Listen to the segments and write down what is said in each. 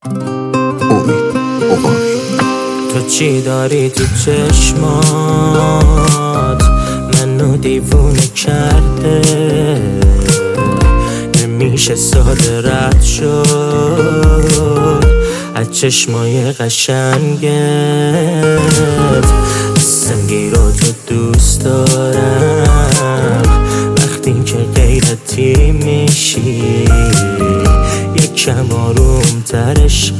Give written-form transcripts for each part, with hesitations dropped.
تو چی داری تو چشمات منو دیوونه کرده، نمیشه ساده رد شد از چشمای قشنگت. سنگی رو تو دوست دارم وقتی که غیرتی میشی، یکم آروم‌تر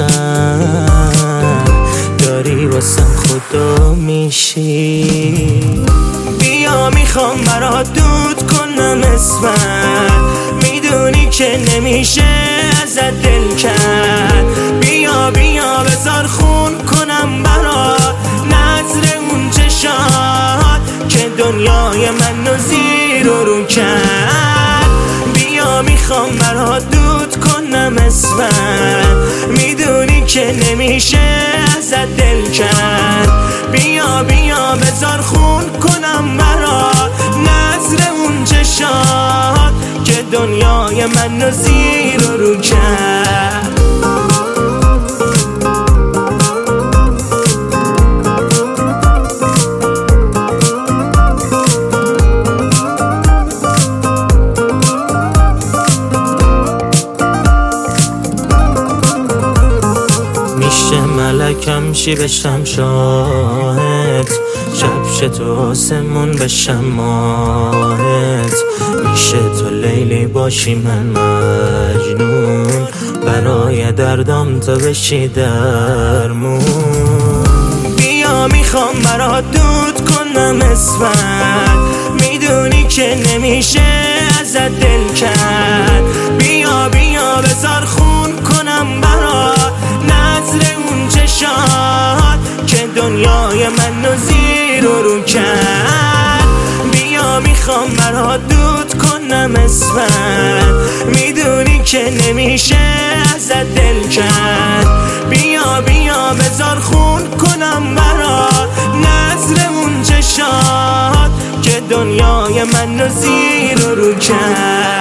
عشقم داری واسم خدا میشی. بیا میخوام برات دود کنم اسمت، میدونی که نمیشه ازت دل کرد. بیا بیا بذار خون کنم برات نظر اون چشات که دنیای منو زیر و رو کرد. بیا میخوام برات دود کنم اسمت، میدونی که نمیشه ازت دل کرد. بیا بیا بذار خون کنم برات نظر اون چشات که دنیای منو زیر و رو کرد. میشه ملکم شی بشم شاهد، شب تو آسمون بشم ماهت. میشه تو لیلی باشی من مجنون، برای دردم تو بشی درمون. بیا میخوام برات دود کنم اسمت، میدونی که نمیشه ازت دل کرد. بیا بیا بذار خون کنم برات نظر اون چشات که دنیای منو زیر و رو کرد. بیا میخوام برات دود کنم اسمت، میدونی که نمیشه ازت دل کرد. بیا بیا بذار خون کنم برات نظر اون چشات که دنیای منو زیر و رو کرد.